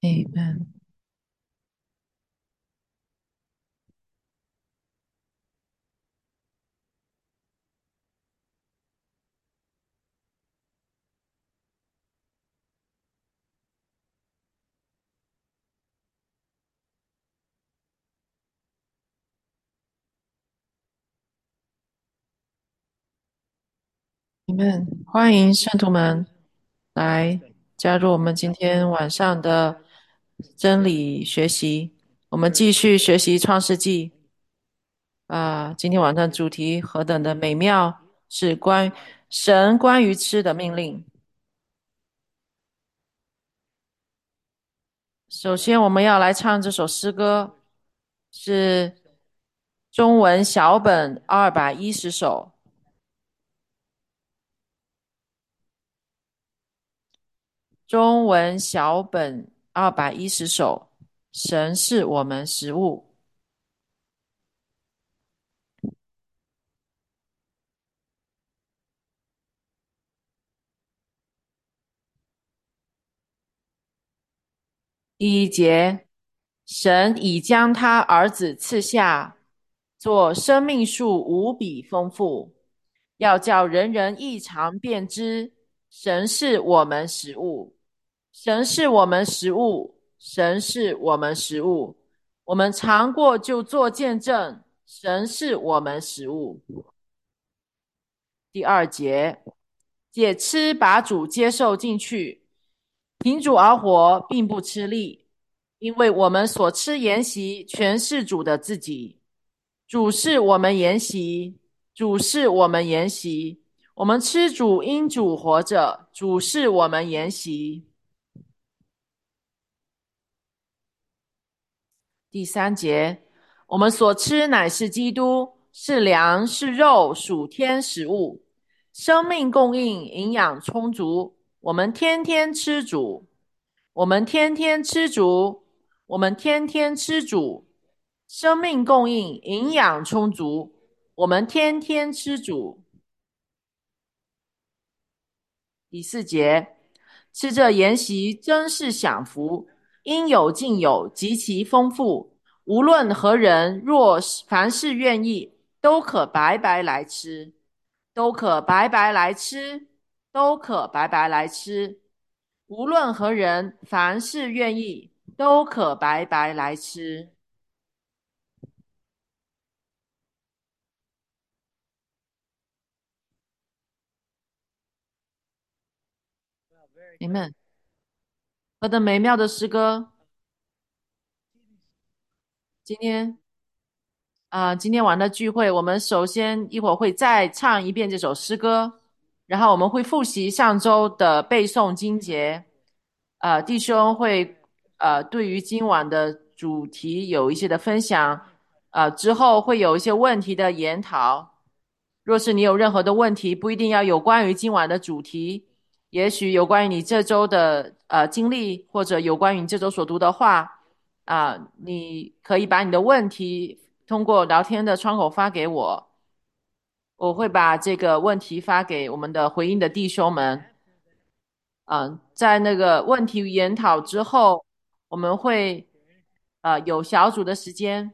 Amen。你们欢迎圣徒们来加入我们今天晚上的真理学习。我们继续学习创世纪今天晚上的主题何等的美妙，是神关于吃的命令。首先，我们要来唱这首诗歌，是中文小本210首。中文小本210首，神是我们食物。第一节，神已将他儿子赐下，做生命树无比丰富，要叫人人异常辨知，神是我们食物，神是我们食物，神是我们食物。我们尝过就做见证，神是我们食物。第二节，借吃把主接受进去，凭主而活，并不吃力，因为我们所吃筵席全是主的自己。主是我们筵席，主是我们筵席。我们吃主因主活着，主是我们筵席。第三节，我们所吃乃是基督，是粮，是肉，属天食物，生命供应，营养充足。我们天天吃主，我们天天吃主，我们天天吃主，生命供应，营养充足。我们天天吃主。第四节，吃这筵席真是享福，应有尽有，极其丰富。无论何人，若凡事愿意，都可白白来吃，都可白白来吃，都可白白来吃。无论何人，凡事愿意，都可白白来吃。你们何等美妙的诗歌！今天今天晚的聚会，我们首先一会儿会再唱一遍这首诗歌，然后我们会复习上周的背诵经节。弟兄会对于今晚的主题有一些的分享，之后会有一些问题的研讨。若是你有任何的问题，不一定要有关于今晚的主题，也许有关于你这周的经历，或者有关于你这周所读的话。你可以把你的问题通过聊天的窗口发给我，我会把这个问题发给我们的回应的弟兄们。在那个问题研讨之后，我们会有小组的时间。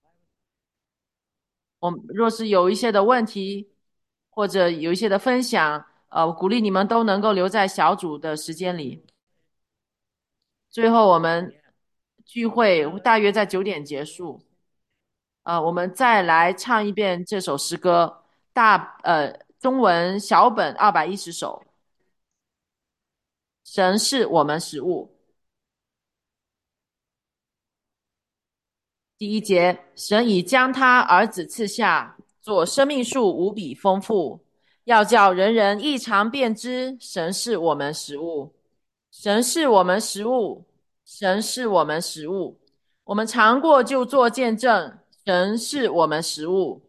我们若是有一些的问题，或者有一些的分享，鼓励你们都能够留在小组的时间里。最后我们聚会大约在9点结束。我们再来唱一遍这首诗歌，中文小本210首。神是我们食物。第一节，神已将他儿子赐下，做生命树无比丰富，要叫人人异常辨知，神是我们食物，神是我们食物，神是我们食物。我们尝过就做见证，神是我们食物。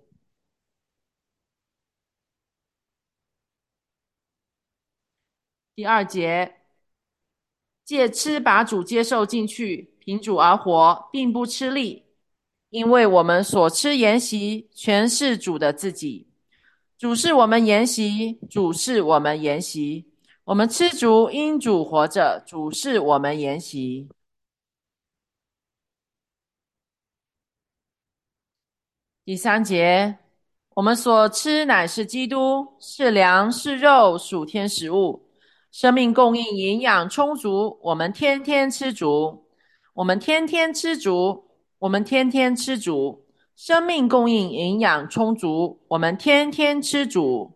第二节，借吃把主接受进去，凭主而活，并不吃力，因为我们所吃筵席全是主的自己。主是我们筵席，主是我们筵席。我们吃主因主活着，主是我们筵席。 第三节，我们所吃乃是基督，是粮是肉，属天食物，生命供应营养充足，我们天天吃足，我们天天吃足，我们天天吃足，生命供应营养充足，我们天天吃足。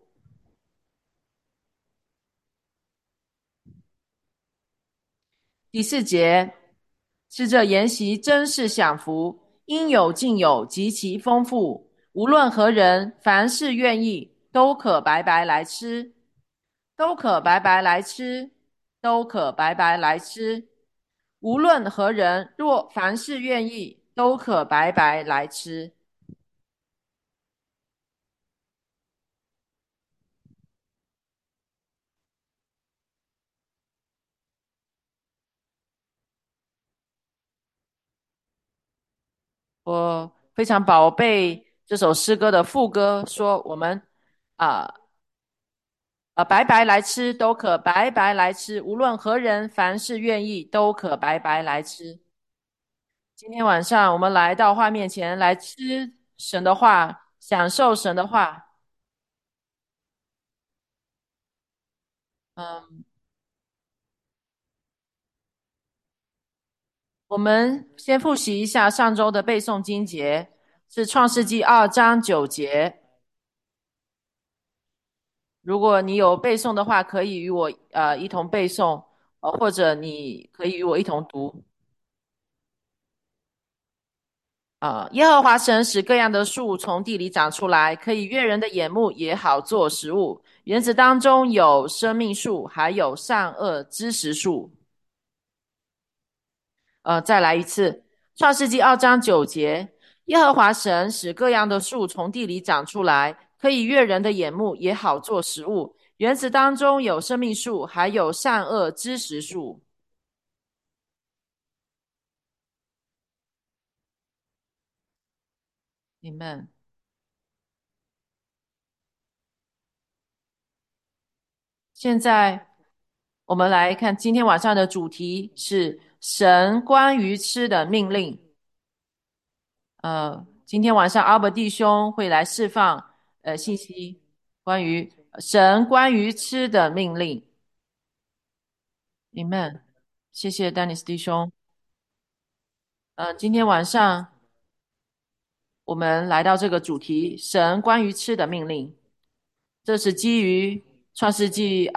第四节，吃着筵席真是享福，应有尽有，极其丰富。无论何人，凡是愿意，都可白白来吃，都可白白来吃，都可白白来吃。无论何人，若凡是愿意，都可白白来吃。我非常宝贝这首诗歌的副歌，说我们啊白白来吃，都可白白来吃，无论何人，凡是愿意，都可白白来吃。今天晚上我们来到画面前来吃神的话，享受神的话。嗯，我们先复习一下上周的背诵经节，是创世纪2章9节。如果你有背诵的话，可以与我一同背诵，或者你可以与我一同读。耶和华神使各样的树从地里长出来，可以悦人的眼目，也好做食物。园子当中有生命树，还有善恶知识树。再来一次，创世纪2章9节，耶和华神使各样的树从地里长出来，可以悦人的眼目，也好做食物。园子当中有生命树，还有善恶知识树。你们现在我们来看今天晚上的主题是神关于吃的命令。今天晚上阿伯弟兄会来释放信息，关于神关于吃的命令。你们，谢谢丹尼斯弟兄。今天晚上我们来到这个主题，神关于吃的命令。这是基于创世纪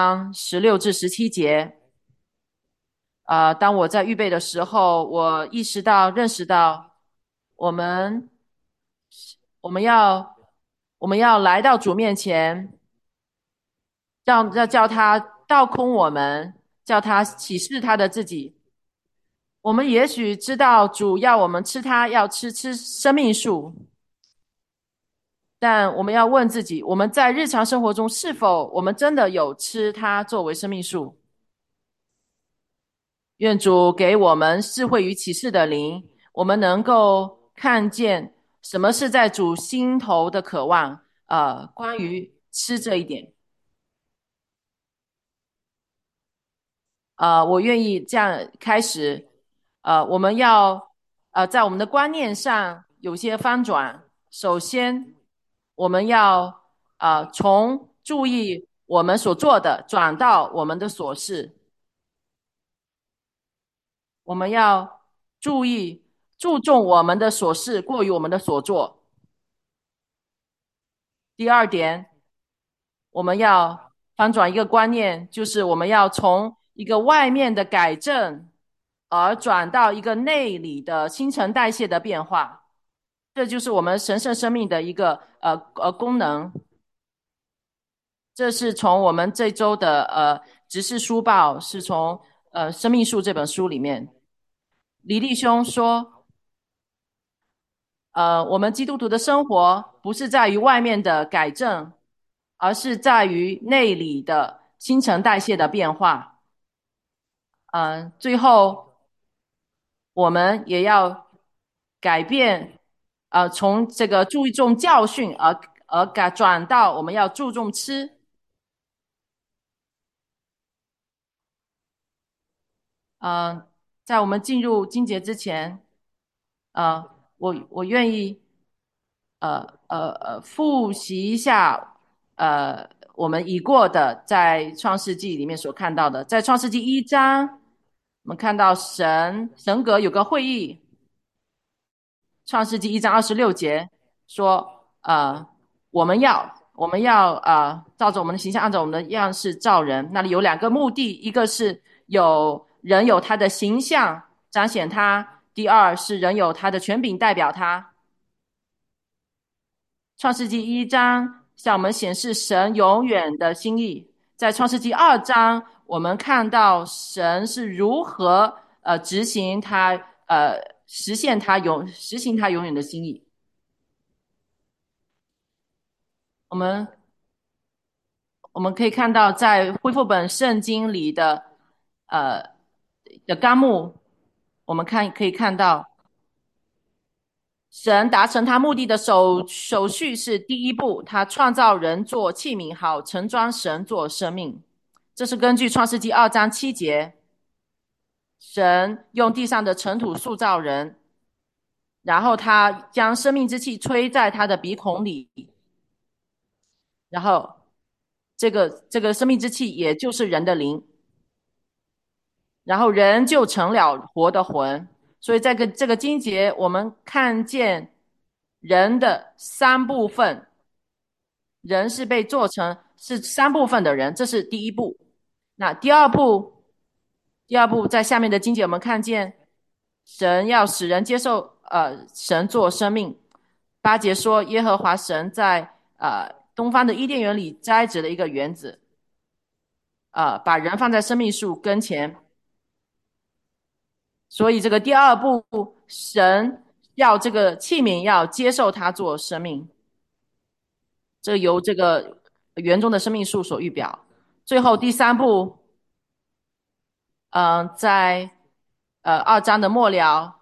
2章16至17节。当我在预备的时候，我意识到、认识到，我们我们要我们要来到主面前，要叫他倒空我们，叫他启示他的自己。我们也许知道主要我们吃它，要吃生命树，但我们要问自己，我们在日常生活中是否我们真的有吃它作为生命树？愿主给我们智慧与启示的灵，我们能够看见什么是在主心头的渴望。关于吃这一点，我愿意这样开始。我们要在我们的观念上有些翻转。首先，我们要从注意我们所做的转到我们的所事。我们要注重我们的所事，过于我们的所作。第二点，我们要翻转一个观念，就是我们要从一个外面的改正，而转到一个内里的新陈代谢的变化。这就是我们神圣生命的一个功能。这是从我们这周的执事书报，是从《生命树》这本书里面，李立兄说，我们基督徒的生活不是在于外面的改正，而是在于内里的新陈代谢的变化。最后我们也要改变，从这个注重教训而改转到我们要注重吃。嗯，在我们进入经节之前，我愿意。 复习一下我们已过的在创世纪里面所看到的，在创世纪1章，我们看到神格有个会议，创世纪1章26节说，我们要照着我们的形象，按照我们的样式造人。那里有两个目的，一个是人有他的形象彰显他，第二是人有他的权柄代表他。创世纪1章向我们显示神永远的心意，在创世纪2章，我们看到神是如何执行他实行他永远的心意。我们我们可以看到，在恢复本圣经里呃的纲目，我们可以看到，神达成他目的的手续是第一步，他创造人做器皿，好盛装神做生命。这是根据创世纪2章7节，神用地上的尘土塑造人，然后他将生命之气吹在他的鼻孔里，然后这个生命之气也就是人的灵，然后人就成了活的魂。所以在这个经节，我们看见人的三部分，人是被做成是三部分的人，这是第一步。那第二步在下面的经节，我们看见神要使人接受神做生命。8节说，耶和华神在东方的伊甸园里栽植了一个园子，把人放在生命树跟前。所以这个第二步，神要这个器皿要接受它做生命，这由这个园中的生命树所预表。最后第三步，在2章的末了，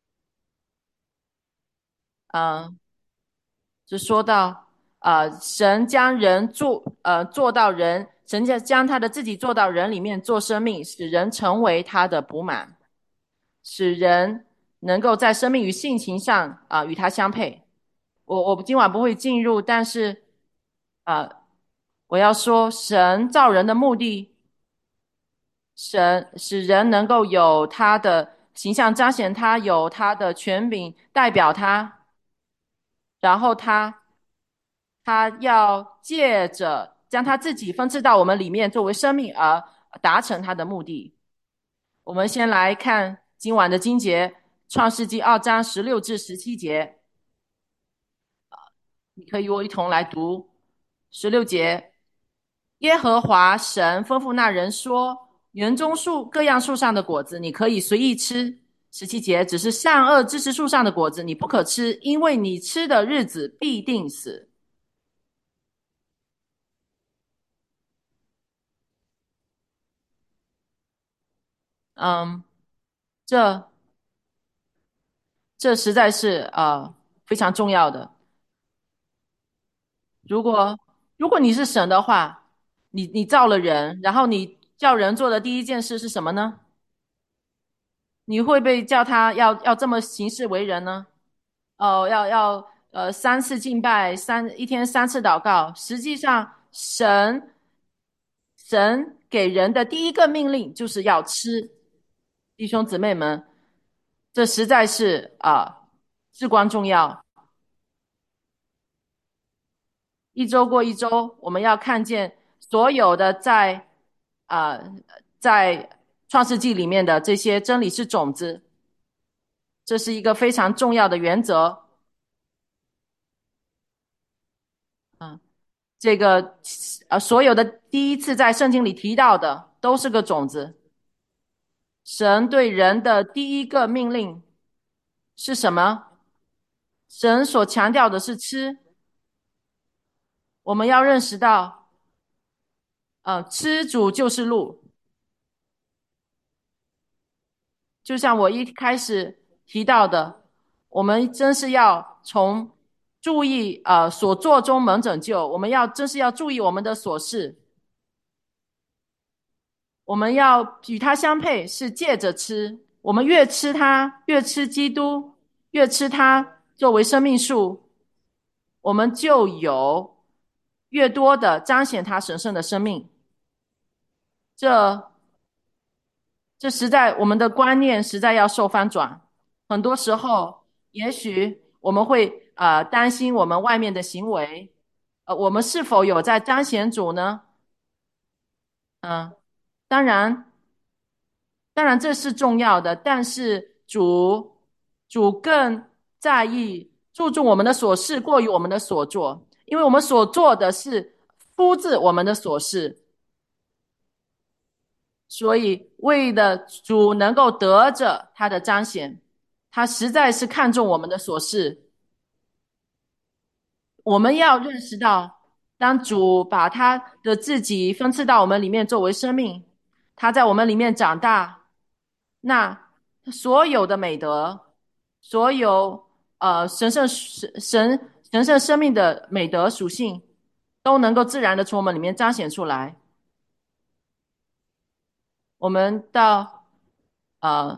嗯、就说到神将人做到人，神将他的自己做到人里面做生命，使人成为他的补满，使人能够在生命与性情上与他相配。我今晚不会进入，但是呃，我要说，神造人的目的，神使人能够有他的形象彰显他，有他的权柄代表他，然后他要借着将他自己分赐到我们里面，作为生命而达成他的目的。我们先来看今晚的经节，《创世纪2章16至17节，你可以与我一同来读16节。耶和华神吩咐那人说：园中各样树上的果子，你可以随意吃。17节，只是善恶知识树上的果子，你不可吃，因为你吃的日子必定死。嗯，这这实在是非常重要的。如果如果你是神的话，你造了人，然后你叫人做的第一件事是什么呢？你会被叫他要这么行事为人呢？哦，要3次敬拜，一天3次祷告。实际上，神给人的第一个命令就是要吃。弟兄姊妹们，这实在是至关重要。一周过一周，我们要看见所有的啊、在创世纪里面的这些真理是种子，这是一个非常重要的原则。嗯，这个所有的第一次在圣经里提到的都是个种子。神对人的第一个命令是什么？神所强调的是吃。我们要认识到，吃主就是路。就像我一开始提到的，我们真是要从注意所作中蒙拯救。我们真是要注意我们的所事。我们要与他相配，是借着吃。我们越吃他，越吃基督，越吃他作为生命树， 我们就有越多的彰显他神圣的生命。这这实在我们的观念实在要受翻转。很多时候，也许我们会担心我们外面的行为，我们是否有在彰显主呢？嗯，当然，当然这是重要的，但是主更在意注重我们的所事，过于我们的所做，因为我们所做的是出自我们的所事，所以为了主能够得着他的彰显，他实在是看重我们的所事。我们要认识到，当主把他的自己分赐到我们里面作为生命，他在我们里面长大，那所有的美德，所有神圣生命的美德属性，都能够自然的从我们里面彰显出来。我们到呃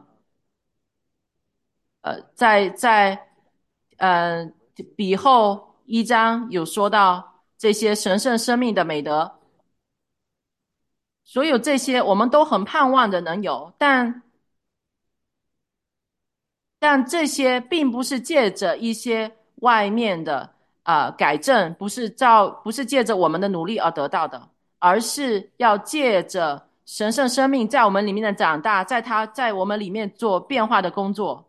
在呃比后一章有说到这些神圣生命的美德，所有这些我们都很盼望的能有，但这些并不是借着一些外面的改正，不是借着我们的努力而得到的，而是要借着神圣生命在我们里面的长大，在我们里面做变化的工作，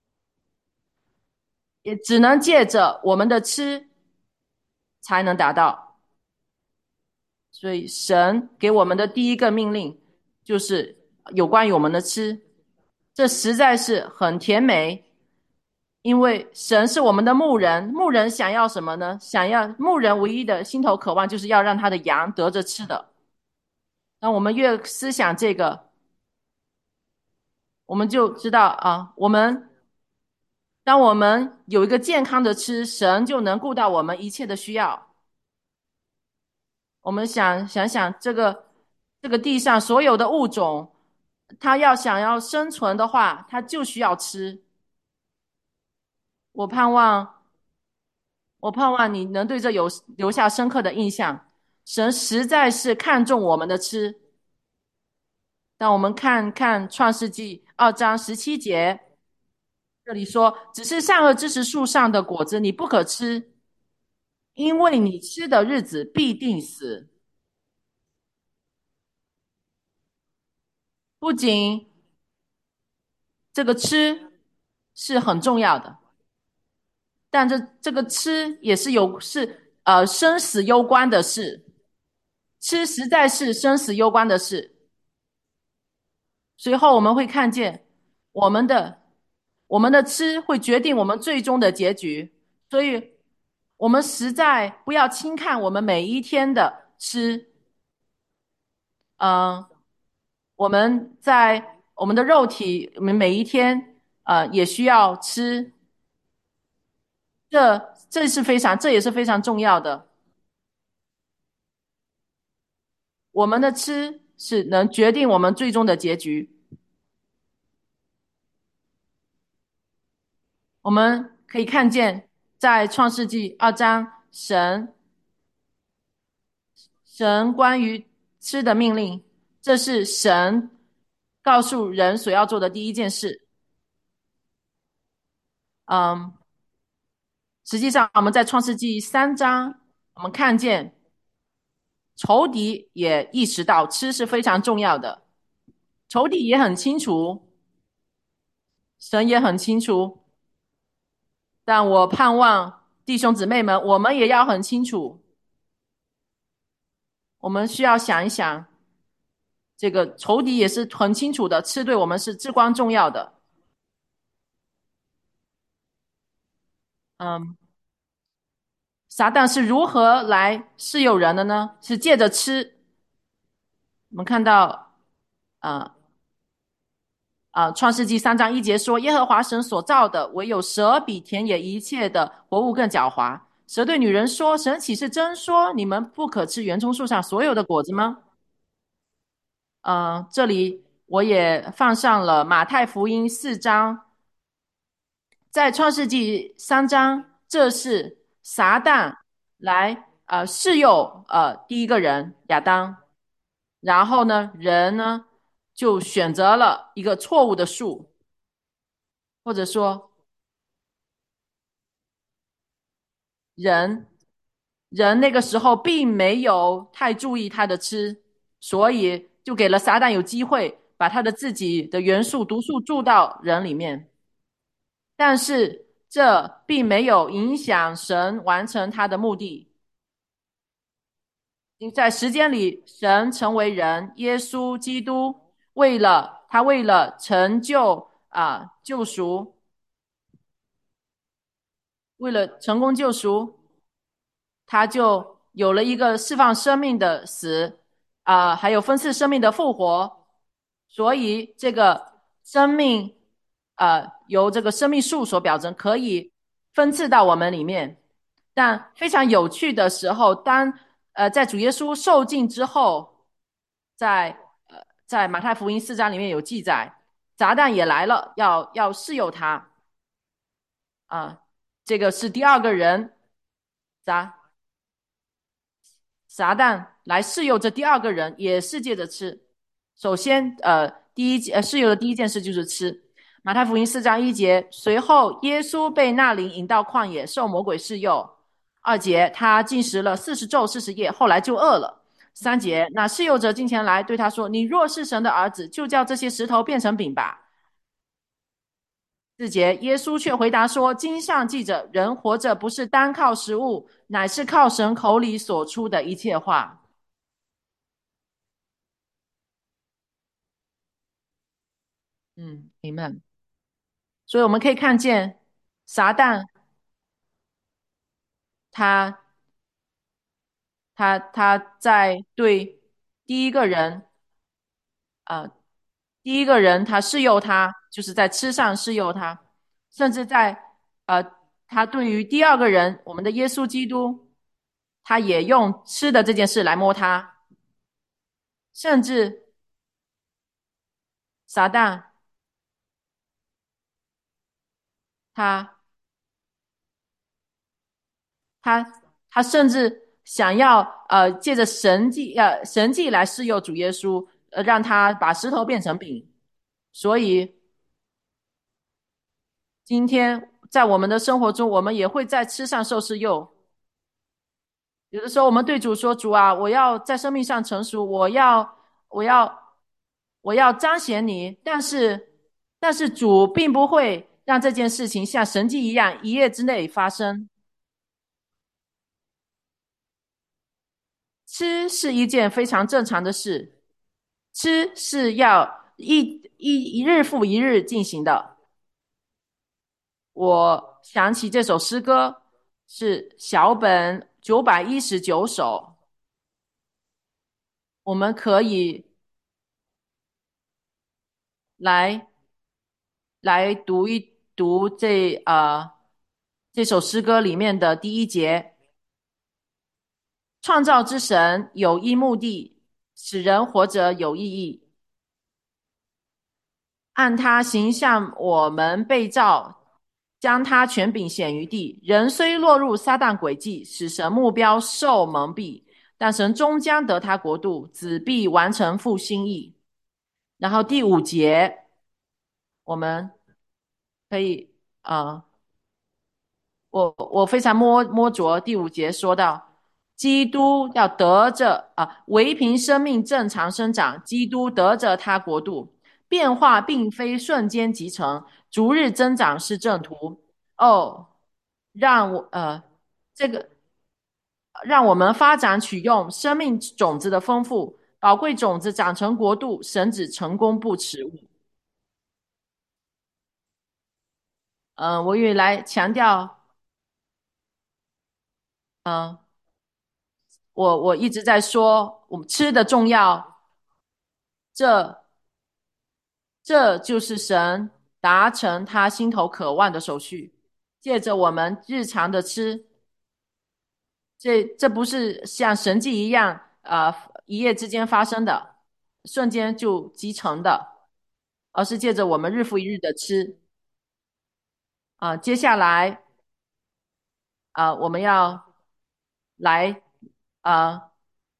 也只能借着我们的吃才能达到。所以神给我们的第一个命令就是有关于我们的吃，这实在是很甜美。因为神是我们的牧人，牧人想要什么呢？牧人唯一的心头渴望就是要让他的羊得着吃的。当我们越思想这个，我们就知道当我们有一个健康的吃，神就能顾到我们一切的需要。我们想想这个地上所有的物种，它想要生存的话，它就需要吃。我盼望，我盼望你能对这留下深刻的印象。神实在是看重我们的吃。当我们看看创世纪2章17节，这里说：“只是善恶知识树上的果子，你不可吃，因为你吃的日子必定死。”不仅这个吃是很重要的，但这个吃也是生死攸关的事。吃实在是生死攸关的事。随后我们会看见我们的我们的吃会决定我们最终的结局，所以我们实在不要轻看我们每一天的吃。嗯、我们在我们的肉体，我们每一天也需要吃，这也是非常重要的。我们的吃是能决定我们最终的结局。我们可以看见，在创世纪2章，神关于吃的命令，这是神告诉人所要做的第一件事。嗯，实际上我们在创世纪3章，我们看见仇敌也意识到吃是非常重要的，仇敌也很清楚，神也很清楚，但我盼望弟兄姊妹们，我们也要很清楚，我们需要想一想，这个仇敌也是很清楚的，吃对我们是至关重要的。嗯，撒旦是如何来试诱人的呢？是借着吃。我们看到，啊创世纪3章1节说，耶和华神所造的，唯有蛇比田野一切的活物更狡猾。蛇对女人说：“神岂是真说你们不可吃园中树上所有的果子吗？”这里我也放上了马太福音4章，在创世纪3章，这是撒旦来试诱第一个人亚当，然后呢，人呢就选择了一个错误的树，或者说人人那个时候并没有太注意他的吃，所以就给了撒旦有机会把他的自己的元素毒素注到人里面，但是这并没有影响神完成他的目的。在时间里，神成为人，耶稣基督为了成就救赎，为了成功救赎，他就有了一个释放生命的死还有分赐生命的复活，所以这个生命由这个生命树所表征，可以分赐到我们里面。但非常有趣的时候，当在主耶稣受尽之后，在在马太福音4章里面有记载，撒旦也来了，要试诱他啊、这个是第二个人，撒撒旦来试诱这第二个人，也是借着吃。首先，试诱的第一件事就是吃。马太福音4章1节，随后耶稣被那灵引到旷野，受魔鬼试诱。2节，他进食了40昼40夜，后来就饿了。3节，那试诱者进前来对他说：“你若是神的儿子，就叫这些石头变成饼吧。”4节，耶稣却回答说：“经上记着，人活着不是单靠食物，乃是靠神口里所出的一切话。”Amen。所以我们可以看见，撒旦他他在对第一个人呃第一个人他试诱他，就是在吃上试诱他，甚至在呃他对于第二个人我们的耶稣基督，他也用吃的这件事来摸他，甚至撒旦他他他甚至想要借着神迹来试诱主耶稣，让他把石头变成饼。所以今天在我们的生活中，我们也会在吃上受试诱。有的时候，我们对主说：“主啊，我要在生命上成熟，我要，我要彰显你。”但是主并不会让这件事情像神迹一样一夜之内发生。吃是一件非常正常的事，吃是要一日复一日进行的。我想起这首诗歌是小本919首，我们可以来读一读这首诗歌里面的第1节：创造之神有一目的，使人活着有意义。按他形象，我们被造，将他权柄显于地。人虽落入撒旦诡计，使神目标受蒙蔽，但神终将得他国度，子必完成父心意。然后第5节，我们可以我非常摸着第5节说到，基督要得着唯凭生命正常生长，基督得着他国度，变化并非瞬间即成，逐日增长是正途。哦，让我这个让我们发展取用生命种子的丰富，宝贵种子长成国度，神指成功不迟。我也来强调，嗯、我一直在说我们吃的重要，这这就是神达成他心头渴望的手续。借着我们日常的吃，这不是像神迹一样，一夜之间发生的，瞬间就集成的，而是借着我们日复一日的吃。接下来我们要来啊、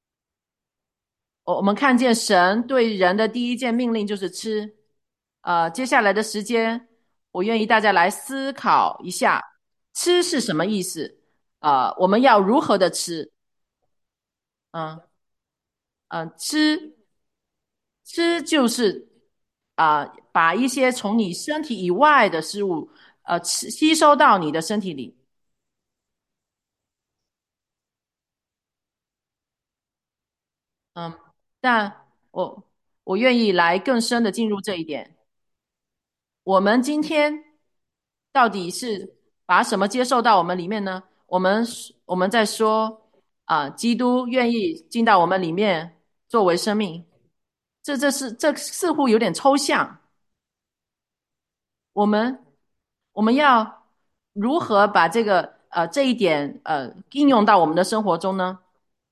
我们看见神对人的第一件命令就是吃。接下来的时间，我愿意大家来思考一下，吃是什么意思？我们要如何的吃？嗯吃就是把一些从你身体以外的事物，吸收到你的身体里。嗯，但我愿意来更深的进入这一点。我们今天到底是把什么接受到我们里面呢？我们在说基督愿意进到我们里面作为生命，这似乎有点抽象。我们我们要如何把这一点应用到我们的生活中呢？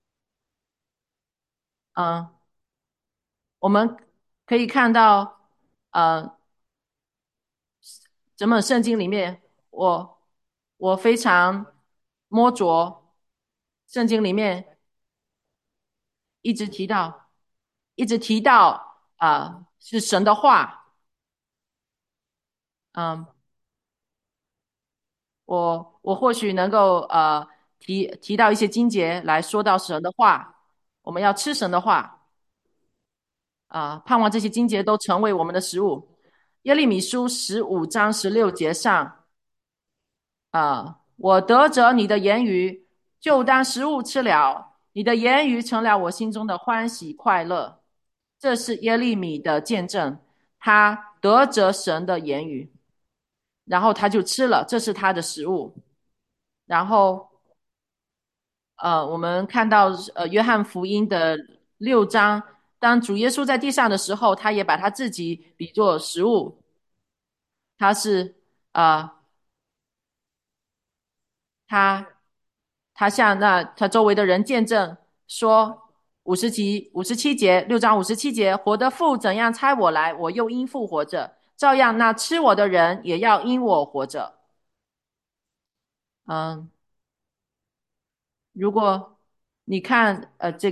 嗯、我们可以看到呃整本圣经里面，我非常摸着圣经里面一直提到，是神的话。嗯，我或许能够提到一些经节来说到神的话，我们要吃神的话。盼望这些经节都成为我们的食物。耶利米书15章16节上，我得着你的言语，就当食物吃了。你的言语成了我心中的欢喜快乐。这是耶利米的见证，他得着神的言语，然后他就吃了，这是他的食物。然后我们看到约翰福音的6章，当主耶稣在地上的时候，他也把他自己比作食物，他是呃他他向他周围的人见证说，57节6章57节，活的父怎样差我来，我又因父活着，照样那吃我的人也要因我活着。嗯，如果你看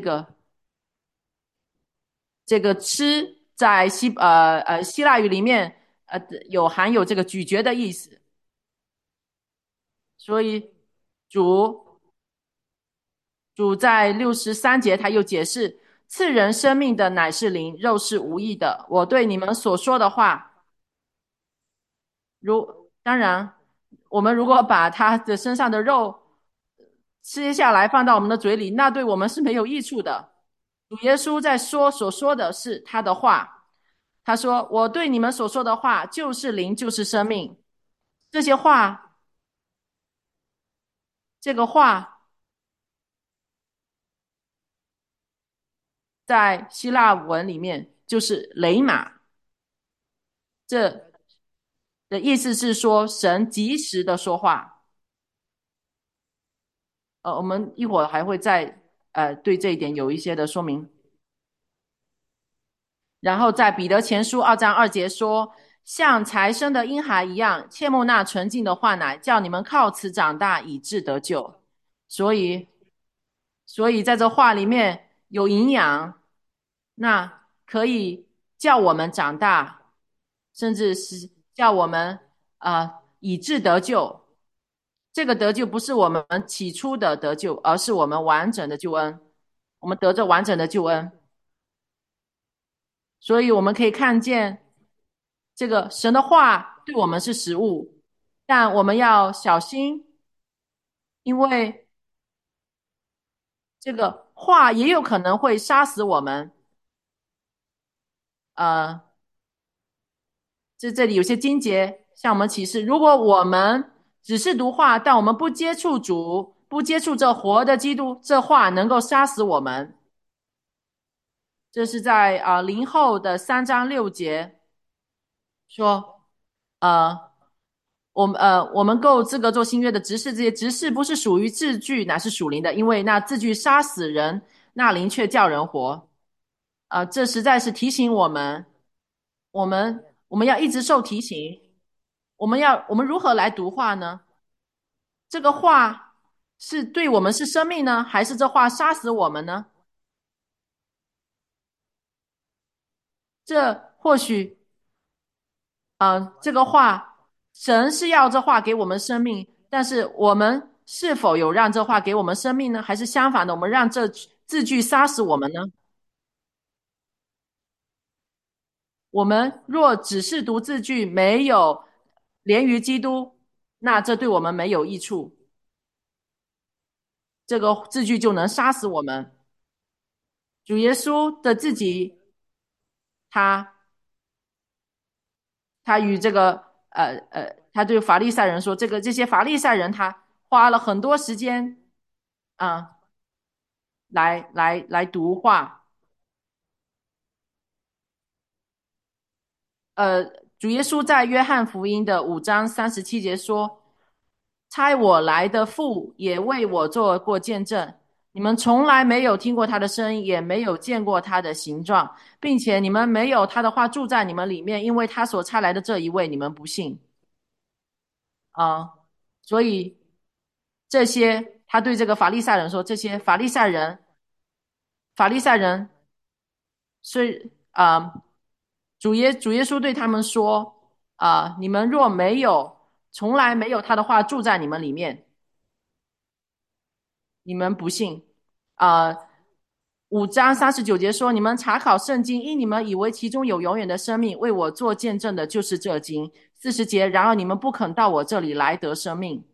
这个吃在希腊语里面含有这个咀嚼的意思，所以主主在63节他又解释，赐人生命的乃是灵，肉是无益的。我对你们所说的话，当然，我们如果把他的身上的肉吃下来放到我们的嘴里，那对我们是没有益处的。主耶稣所说的是他的话，他说：“我对你们所说的话，就是灵，就是生命。”这些话，这个话在希腊文里面就是雷玛，这的意思是说神及时的说话。我们一会儿还会再对这一点有一些的说明。然后在彼得前书2章2节说，像才生的婴孩一样，切莫那纯净的话奶，叫你们靠此长大，以致得救。所以，所以在这话里面有营养，那可以叫我们长大，甚至是叫我们以致得救。这个得救不是我们起初的得救，而是我们完整的救恩。我们得着完整的救恩。所以我们可以看见，这个神的话对我们是食物，但我们要小心，因为这个话也有可能会杀死我们。呃，这里有些经节向我们启示，如果我们只是读话，但我们不接触主，不接触这活的基督，这话能够杀死我们。这是在林后的3章6节说，呃，我们够资格做新约的执事，这些执事不是属于字句，乃是属灵的，因为那字句杀死人，那灵却叫人活。这实在是提醒我们，我们要一直受提醒。我们如何来读话呢？这个话。 是对我们是生命呢，还是这话杀死我们呢？这或许，这个话，神是要这话给我们生命，但是我们是否有让这话给我们生命呢？还是相反的，我们让这字句杀死我们呢？我们若只是读字句，没有连于基督，那这对我们没有益处。这个字句就能杀死我们。主耶稣的自己，他他与这个他对法利赛人说，这些法利赛人他花了很多时间啊、来读话。呃，主耶稣在约翰福音的5章37节说：“差我来的父也为我做过见证，你们从来没有听过他的声音，也没有见过他的形状，并且你们没有他的话住在你们里面，因为他所差来的这一位，你们不信。”啊，所以这些他对这个法利赛人说，这些法利赛人是主耶稣对他们说你们若没有从来没有他的话住在你们里面，你们不信。啊、5章39节说，你们查考圣经，因你们以为其中有永远的生命，为我做见证的就是这经。40节，然而你们不肯到我这里来得生命。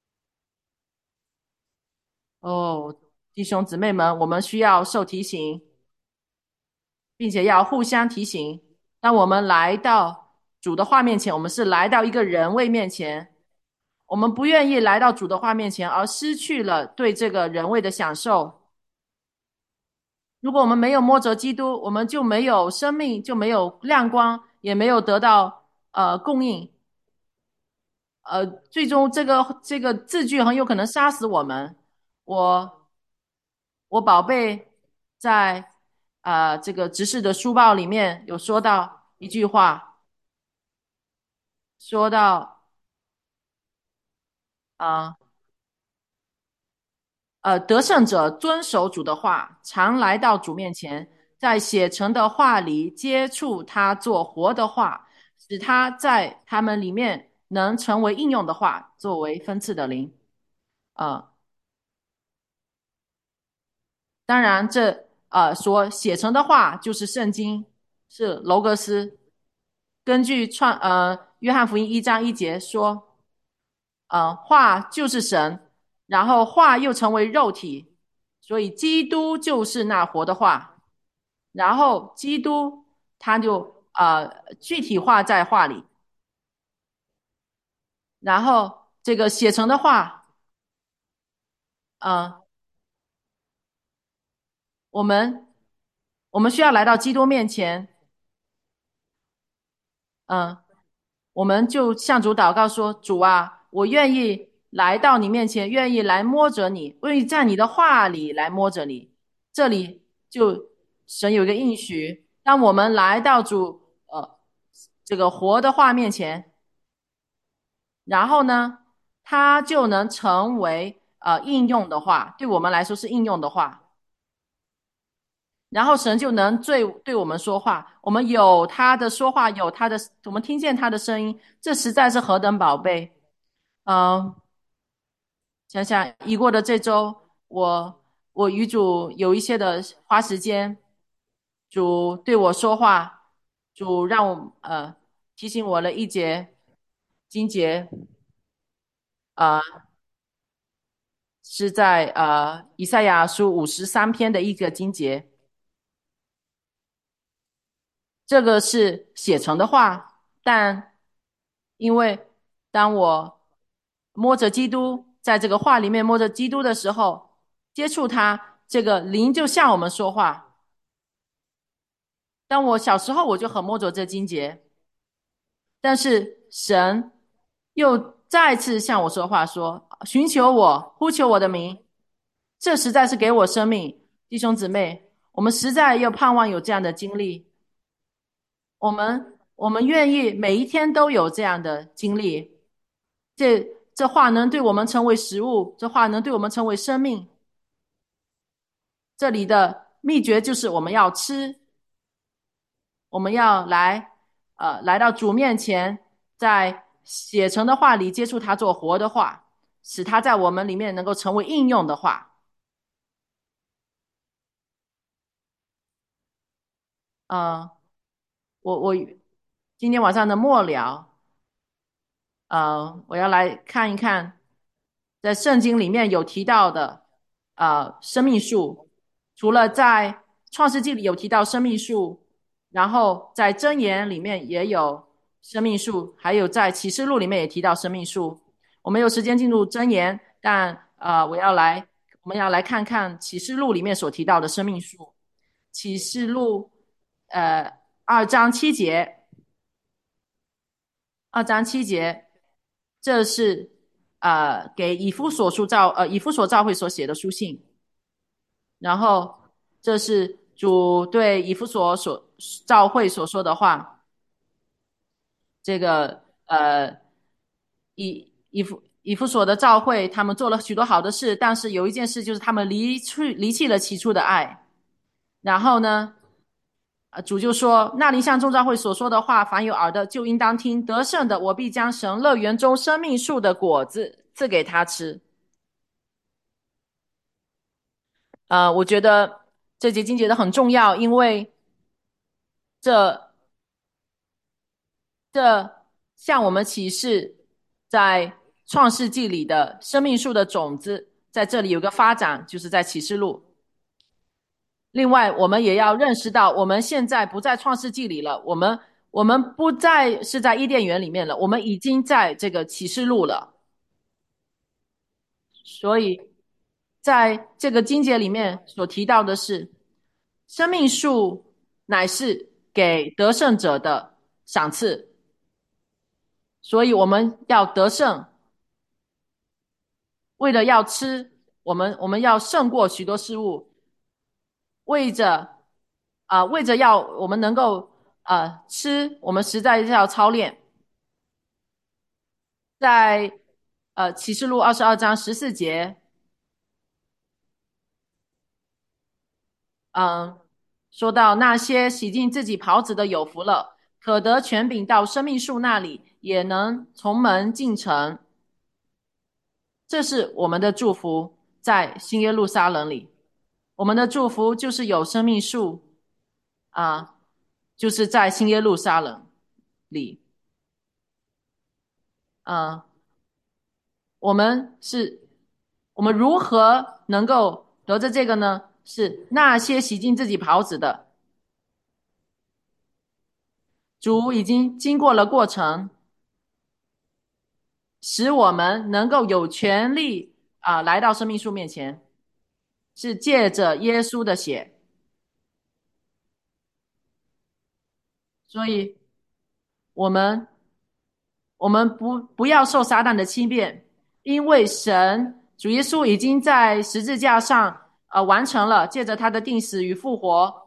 哦，弟兄姊妹们，我们需要受提醒，并且要互相提醒。当我们来到主的话面前，我们是来到一个人位面前，我们不愿意来到主的话面前，而失去了对这个人位的享受。如果我们没有摸着基督，我们就没有生命，就没有亮光，也没有得到供应。最终这个字句很有可能杀死我们。我我宝贝在这个执事的书报里面有说到一句话，说到啊得胜者遵守主的话，常来到主面前，在写成的话里接触他做活的话，使他在他们里面能成为应用的话，作为分赐的灵。啊、当然这所写成的话就是圣经，是楼格斯。根据约翰福音1章1节说，话就是神，然后话又成为肉体，所以基督就是那活的话，然后基督他就具体化在话里，然后这个写成的话，呃，我们我们需要来到基督面前，嗯、我们就向主祷告说：主啊，我愿意来到你面前，愿意来摸着你，愿意在你的话里来摸着你。这里就神有一个应许，当我们来到主这个活的话面前，然后呢，它就能成为应用的话，对我们来说是应用的话。然后神就能对我们说话，我们有他的说话，有他的，我们听见他的声音，这实在是何等宝贝。嗯，想想已过的这周，我与主有一些的花时间，主对我说话，主让我提醒我了一节经节，是在以赛亚书53篇的一个经节，这个是写成的话，但因为当我摸着基督，在这个话里面摸着基督的时候，接触他，这个灵就向我们说话。当我小时候我就很摸着这经节，但是神又再次向我说话说，寻求我，呼求我的名，这实在是给我生命，弟兄姊妹，我们实在又盼望有这样的经历。我们愿意每一天都有这样的经历。 这话能对我们成为食物，这话能对我们成为生命。这里的秘诀就是我们要吃，我们要来到主面前，在写成的话里接触它做活的话，使它在我们里面能够成为应用的话。呃，我今天晚上的末了，我要来看一看，在圣经里面有提到的生命树，除了在创世纪里有提到生命树，然后在箴言里面也有生命树，还有在启示录里面也提到生命树。我没有时间进入箴言，但我们要来看看启示录里面所提到的生命树。启示录呃2章7节。2章7节，这是给以弗所教会所写的书信，然后这是主对教会所说的话。这个以弗所的教会，他们做了许多好的事，但是有一件事就是他们离弃了起初的爱。然后呢，主就说：“那灵像众教会所说的话，凡有耳的就应当听。得胜的，我必将神乐园中生命树的果子赐给他吃。”我觉得这节经节的很重要，因为这这向我们启示，在创世纪里的生命树的种子，在这里有个发展，就是在启示录。另外，我们也要认识到，我们现在不在创世纪里了，我们不再是在伊甸园里面了，我们已经在这个启示录了。所以，在这个经节里面所提到的是，生命树乃是给得胜者的赏赐，所以我们要得胜，为了要吃，我们要胜过许多事物，为着为着要我们能够吃，我们实在是要操练。在启示录22章14节，嗯，说到那些洗净自己袍子的有福了，可得权柄到生命树那里，也能从门进城。这是我们的祝福，在新耶路撒冷里，我们的祝福就是有生命树啊，就是在新耶路撒冷里。嗯，我们是，我们如何能够得着这个呢？是那些洗净自己袍子的，主已经经过了过程，使我们能够有权利来到生命树面前，是借着耶稣的血。所以，我们我们不要受撒旦的欺骗，因为主耶稣已经在十字架上完成了，借着他的定死与复活，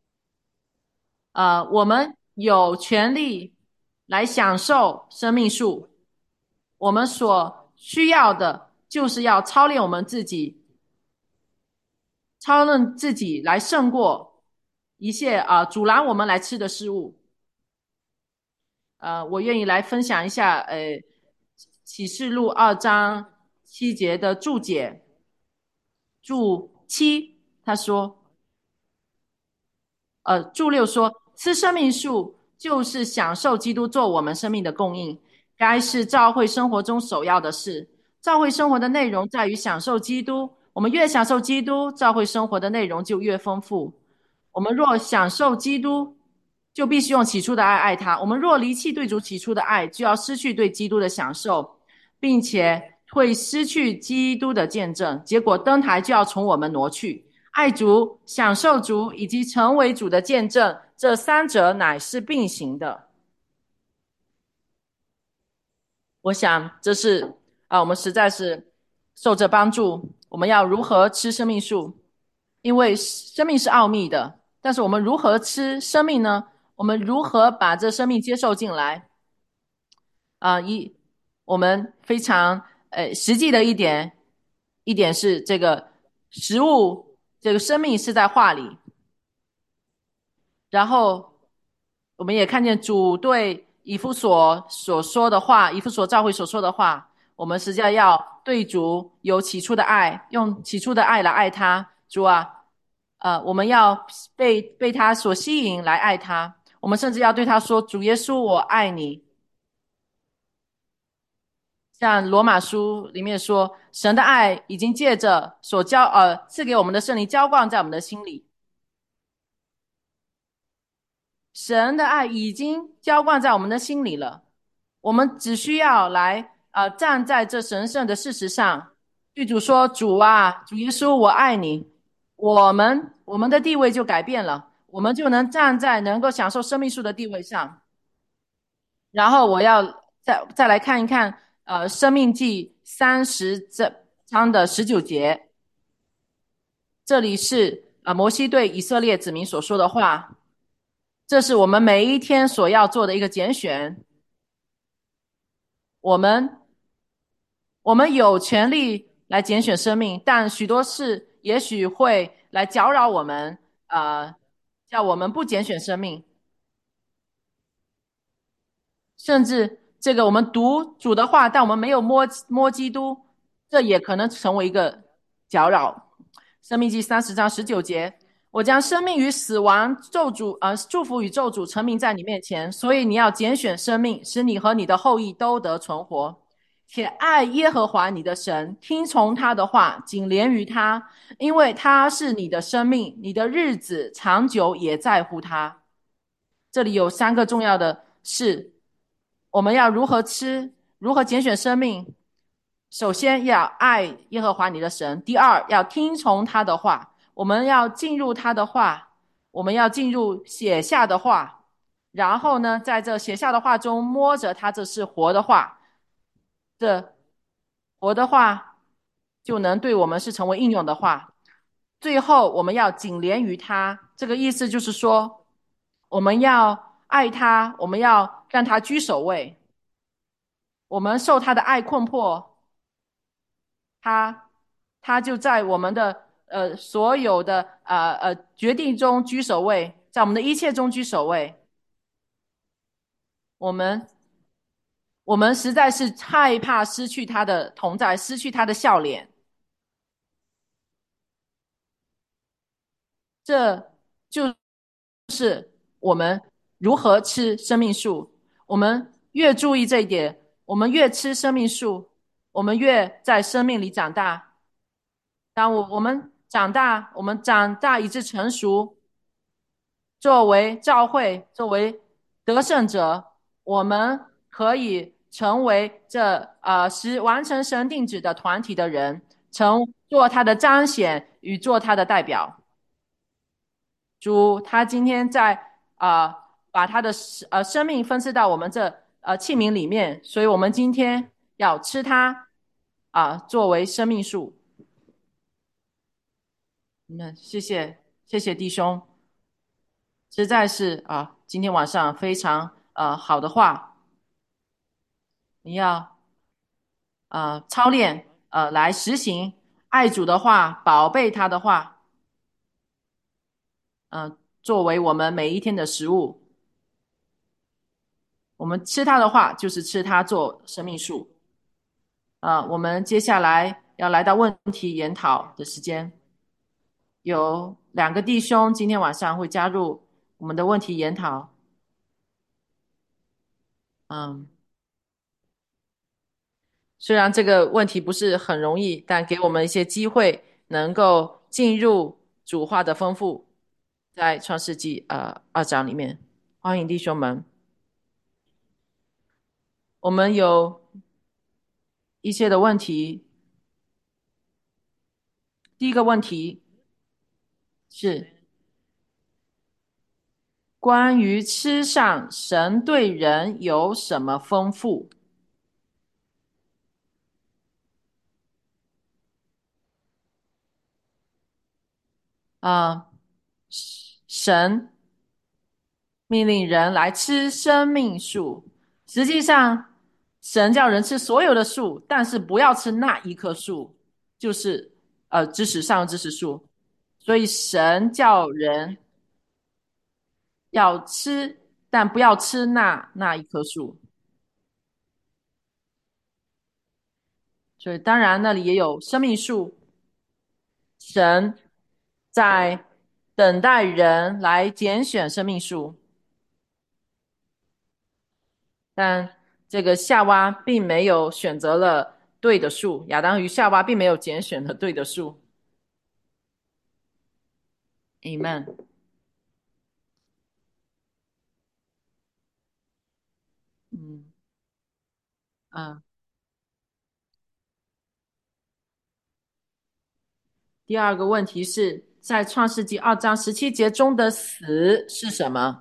我们有权利来享受生命树。我们所需要的就是要操练我们自己，操练自己来胜过一切阻拦我们来吃的事物。我愿意来分享一下启示录2章7节的注解。注7他说，注6说，吃生命树就是享受基督做我们生命的供应，该是教会生活中首要的事。教会生活的内容在于享受基督，我们越享受基督，教会生活的内容就越丰富。我们若享受基督，就必须用起初的爱爱他；我们若离弃对主起初的爱，就要失去对基督的享受，并且会失去基督的见证，结果灯台就要从我们挪去。爱主、享受主以及成为主的见证，这三者乃是并行的。我想这是我们实在是受着帮助。我们要如何吃生命树？因为生命是奥秘的，但是我们如何吃生命呢？我们如何把这生命接受进来？啊、一我们非常实际的一点是这个食物，这个生命是在话里。然后我们也看见主对以弗所说的话，以弗所教会所说的话，我们实际上要对主有起初的爱，用起初的爱来爱他。主啊，我们要被他所吸引来爱他。我们甚至要对他说：“主耶稣，我爱你。”像罗马书里面说，神的爱已经借着赐给我们的圣灵浇灌在我们的心里。神的爱已经浇灌在我们的心里了，我们只需要来站在这神圣的事实上，对主说：“主啊，主耶稣，我爱你。”我们的地位就改变了，我们就能站在能够享受生命树的地位上。然后我要再来看一看《生命记》30章的19节，这里是摩西对以色列子民所说的话，这是我们每一天所要做的一个拣选。我们我们有权利来拣选生命，但许多事也许会来搅扰我们，叫我们不拣选生命。甚至这个我们读主的话，但我们没有摸基督，这也可能成为一个搅扰。生命记30章19节，我将生命与死亡祝福与咒诅陈明在你面前，所以你要拣选生命，使你和你的后裔都得存活。且爱耶和华你的神，听从他的话，紧连于他，因为他是你的生命，你的日子长久也在乎他。这里有3个重要的事，我们要如何吃，如何拣选生命。首先要爱耶和华你的神，第二要听从他的话，我们要进入他的话，我们要进入写下的话，然后呢，在这写下的话中摸着它，这是活的话，这活的话就能对我们是成为应用的话。最后我们要紧连于他，这个意思就是说，我们要爱他，我们要让他居首位，我们受他的爱困迫，他他就在我们的所有的决定中居首位，在我们的一切中居首位。我们我们实在是害怕失去他的同在，失去他的笑脸。这就是我们如何吃生命树。我们越注意这一点，我们越吃生命树，我们越在生命里长大。当我们长大，我们长大以致成熟，作为教会，作为得胜者，我们可以成为完成神定旨的团体的人，做他的彰显与做他的代表。主他今天把他的生命分赐到我们这器皿里面，所以我们今天要吃它作为生命树。谢谢弟兄，实在是今天晚上非常好的话，你要操练来实行爱主的话，宝贝他的话，作为我们每一天的食物。我们吃它的话，就是吃它做生命树。我们接下来要来到问题研讨的时间，有2个弟兄今天晚上会加入我们的问题研讨。嗯，虽然这个问题不是很容易，但给我们一些机会，能够进入主话的丰富，在创世纪2章里面，欢迎弟兄们。我们有一些的问题，第一个问题是关于吃上，神对人有什么丰富？啊、神命令人来吃生命树，实际上神叫人吃所有的树，但是不要吃那一棵树，就是知识上的知识树。所以神叫人要吃，但不要吃那一棵树。所以当然那里也有生命树，神在等待人来拣选生命树，但这个夏娃并没有选择了对的树，亚当与夏娃并没有拣选了对的树。Amen。嗯嗯。第二个问题是在创世纪2章17节中的死是什么？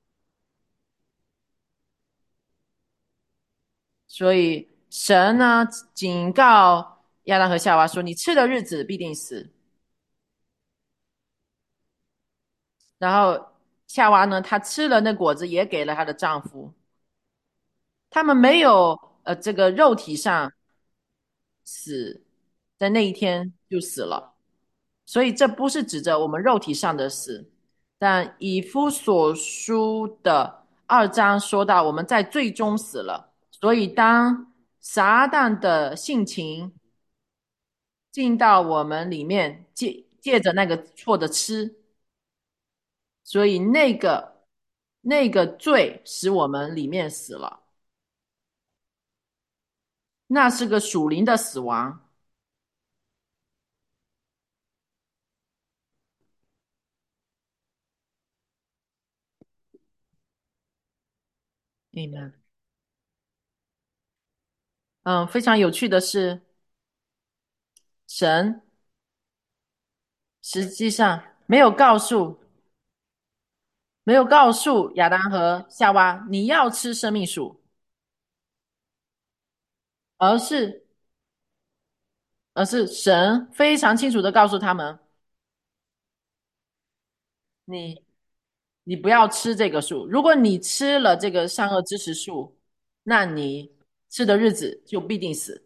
所以神呢警告亚当和夏娃说：“你吃的日子必定死。”然后夏娃呢，她吃了那果子，也给了她的丈夫。他们没有这个肉体上死，在那一天就死了。所以这不是指着我们肉体上的死，但以夫所书的2章说到我们在最终死了。所以当撒旦的性情进到我们里面，借着那个错的吃，所以那个罪使我们里面死了，那是个属灵的死亡。Amen。非常有趣的是，神实际上没有告诉亚当和夏娃你要吃生命树，而是神非常清楚的告诉他们，你你不要吃这个树，如果你吃了这个善恶知识树，那你吃的日子就必定死。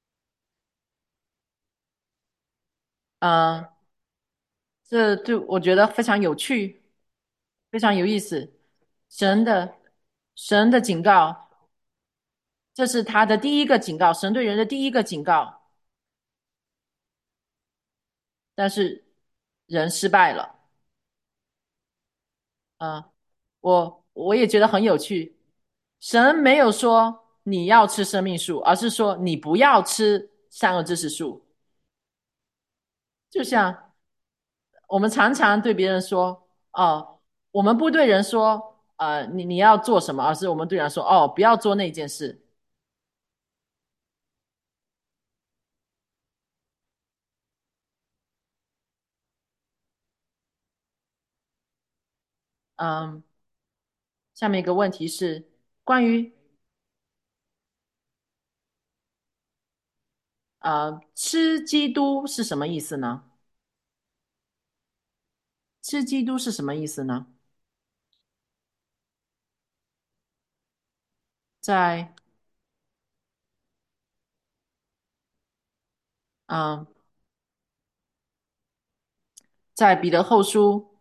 嗯、这就我觉得非常有趣，非常有意思。神的神的警告，这是他的第一个警告，神对人的第一个警告，但是人失败了。啊、我也觉得很有趣。神没有说你要吃生命树，而是说你不要吃善恶知识树。就像我们常常对别人说，哦，我们不对人说，你要做什么，而是我们对人说，哦，不要做那件事。嗯，下面一个问题是关于吃基督是什么意思呢？吃基督是什么意思呢？在嗯，在彼得后书，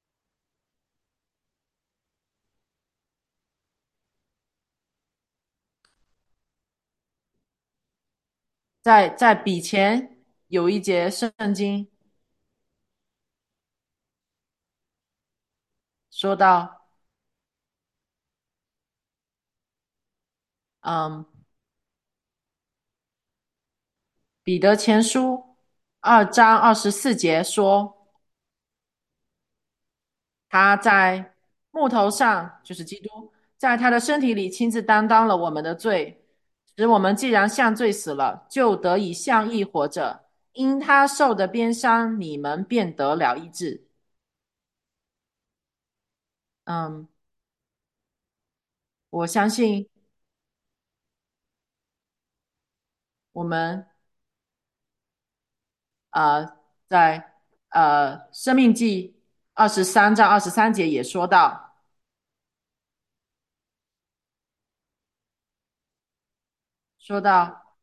在彼前有一节圣经说到，嗯，彼得前书2章24节说，他在木头上，就是基督，在他的身体里亲自担当了我们的罪，使我们既然向罪死了，就得以向义活着。因他受的鞭伤，你们便得了医治。嗯，我相信我们在《生命记》23章23节也说到， 说到，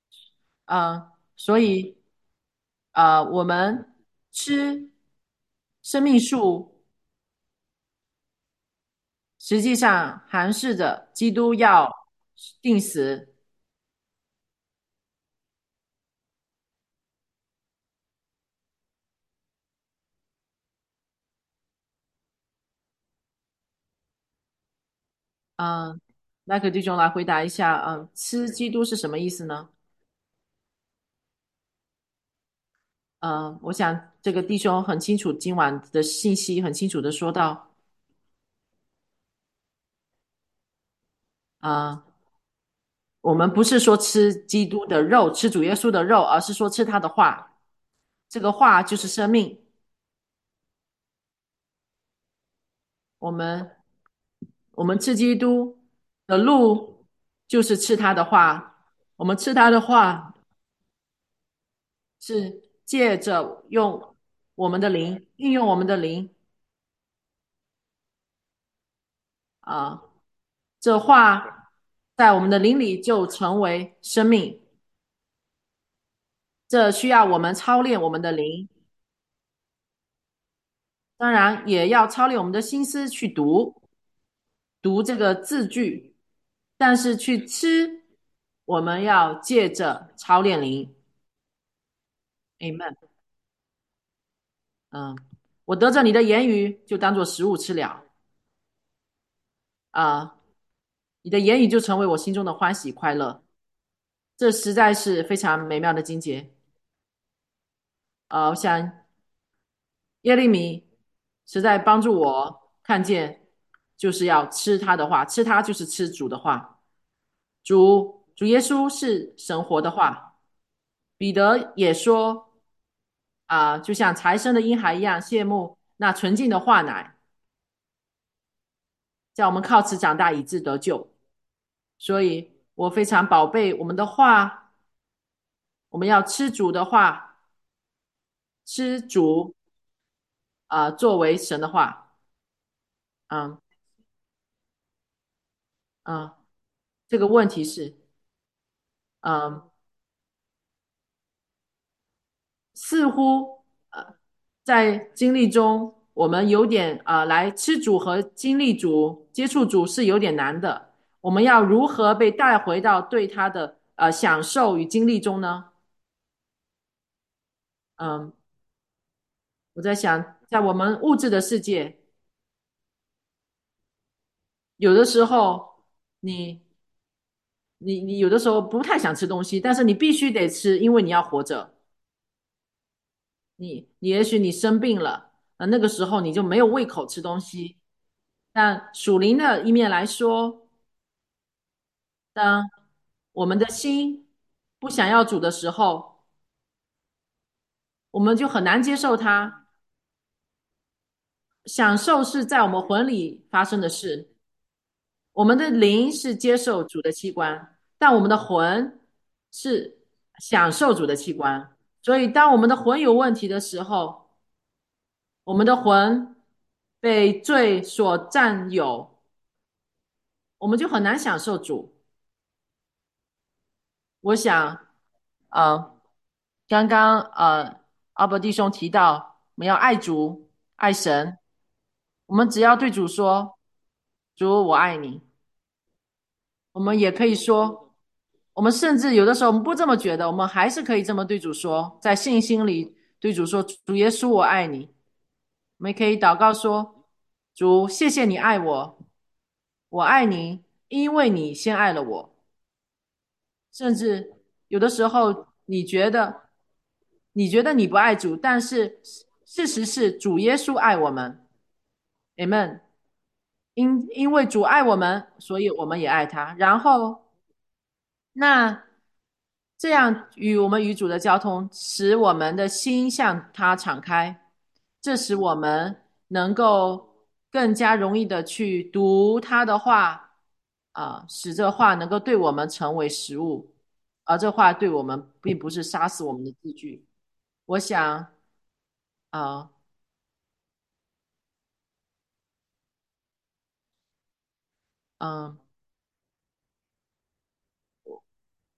所以我们吃生命树，实际上含示着基督要定死。嗯，麦克弟兄来回答一下，吃基督是什么意思呢？我想这个弟兄很清楚今晚的信息，很清楚的说到，啊、我们不是说吃基督的肉，吃主耶稣的肉，而是说吃他的话。这个话就是生命。我们我们吃基督的路，就是吃他的话。我们吃他的话，是借着用我们的灵，运用我们的灵啊、这话在我们的灵里就成为生命。这需要我们操练我们的灵，当然也要操练我们的心思去读这个字句，但是去吃，我们要借着操练灵。Amen。嗯，我得着你的言语，就当做食物吃了啊、你的言语就成为我心中的欢喜快乐，这实在是非常美妙的境界。我想耶利米实在帮助我看见，就是要吃他的话，吃他就是吃主的话。主耶稣是神活的话。彼得也说就像财生的婴孩一样羡慕那纯净的话奶，叫我们靠此长大，以致得救。所以我非常宝贝我们的话，我们要吃主的话，吃主作为神的话。嗯嗯，这个问题是，嗯，似乎在经历中，我们有点来吃主和经历主、接触主是有点难的。我们要如何被带回到对他的享受与经历中呢？嗯，我在想，在我们物质的世界，有的时候你你有的时候不太想吃东西，但是你必须得吃，因为你要活着。你也许你生病了，那个时候你就没有胃口吃东西。但属灵的一面来说，当我们的心不想要主的时候，我们就很难接受它。享受是在我们魂里发生的事，我们的灵是接受主的器官，但我们的魂是享受主的器官。所以，当我们的魂有问题的时候，我们的魂被罪所占有，我们就很难享受主。我想，呃，刚刚阿伯弟兄提到，我们要爱主、爱神，我们只要对主说：“主，我爱你。”我们也可以说，我们甚至有的时候我们不这么觉得，我们还是可以这么对主说，在信心里对主说：“主耶稣，我爱你。”我们也可以祷告说：“主，谢谢你爱我，我爱你，因为你先爱了我。”甚至有的时候，你觉得你不爱主，但是事实是主耶稣爱我们，Amen。因为主爱我们，所以我们也爱他。然后那这样我们与主的交通，使我们的心向他敞开，这使我们能够更加容易的去读他的话，使这话能够对我们成为食物，而这话对我们并不是杀死我们的字句。我想，啊、嗯、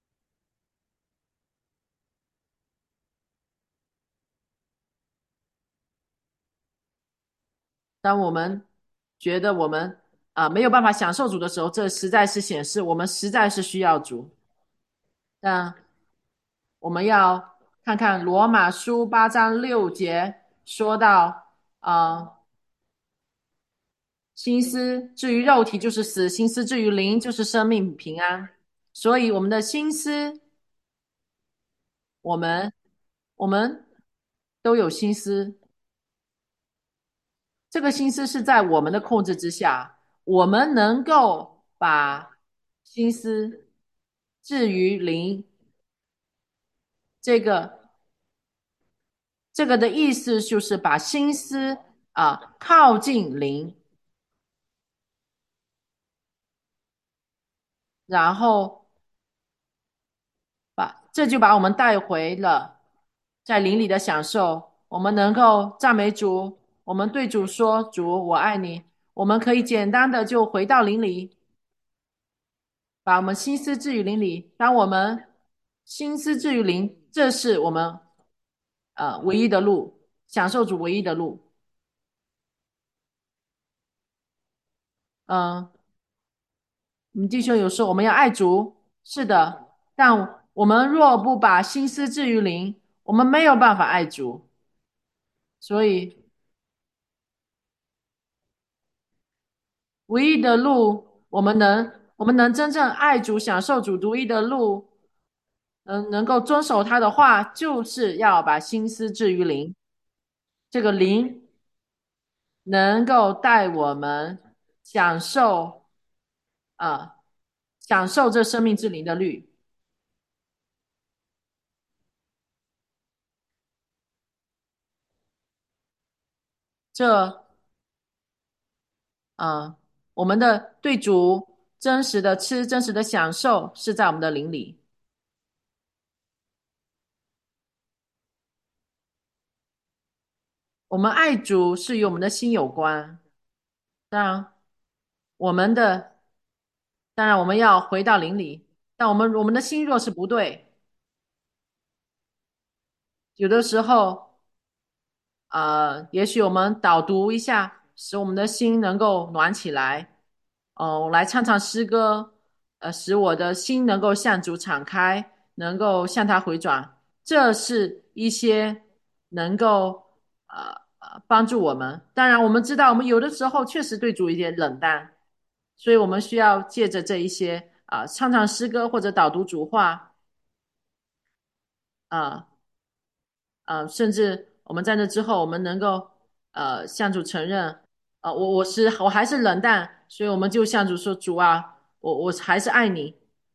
当我们觉得我们没有办法享受主的时候，这实在是显示我们实在是需要主。但我们要看看罗马书8章6节说到心思至于肉体就是死，心思至于灵就是生命平安。所以我们的心思，我们我们都有心思，这个心思是在我们的控制之下，我们能够把心思置于灵。这个这个的意思就是把心思靠近灵，然后这就把我们带回了在灵里的享受。我们能够赞美主，我们对主说：“主，我爱你。”我们可以简单的就回到灵里，把我们心思置于灵里。当我们心思置于灵，这是我们唯一的路，享受主唯一的路。嗯、我们弟兄有说我们要爱主，是的，但我们若不把心思置于灵，我们没有办法爱主。所以，唯一的路，我们能真正爱主、享受主独一的路，能够遵守他的话，就是要把心思置于灵。这个灵能够带我们享受啊、享受这生命之灵的律。这我们的对主真实的吃、真实的享受是在我们的灵里。我们爱主是与我们的心有关。当然，我们的当然我们要回到灵里，但我们的心若是不对，有的时候也许我们导读一下，使我们的心能够暖起来。我来唱唱诗歌，使我的心能够向主敞开，能够向他回转。这是一些能够帮助我们。当然，我们知道我们有的时候确实对主有点冷淡，所以我们需要借着这一些唱唱诗歌或者导读主话啊。甚至我们在那之后，我们能够向主承认，我还是冷淡，所以我们就向主说：主啊，我还是爱你。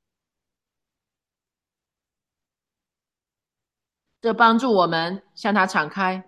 这帮助我们向他敞开，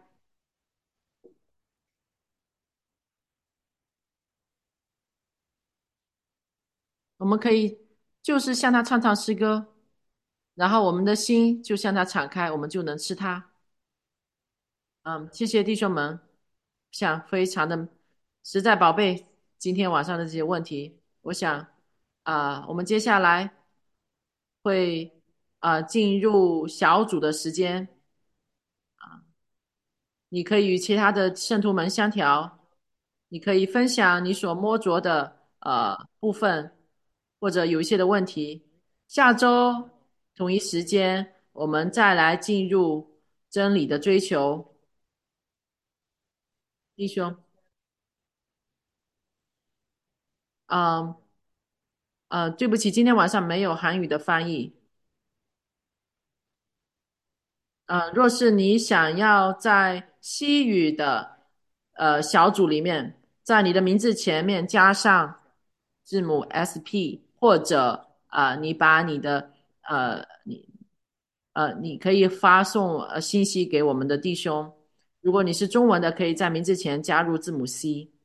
我们可以就是向他唱唱诗歌，然后我们的心就向他敞开，我们就能吃它。谢谢弟兄们，想非常的实在宝贝今天晚上的这些问题，我想我们接下来会进入小组的时间，你可以与其他的圣徒们相调，你可以分享你所摸着的部分，或者有一些的问题。下周同一时间，我们再来进入真理的追求，弟兄。嗯对不起，今天晚上没有韩语的翻译。若是你想要在西语的小组里面，在你的名字前面加上字母 SP，或者你把你的你可以发送信息给我们的弟兄。如果你是中文的，可以在名字前加入字母 C。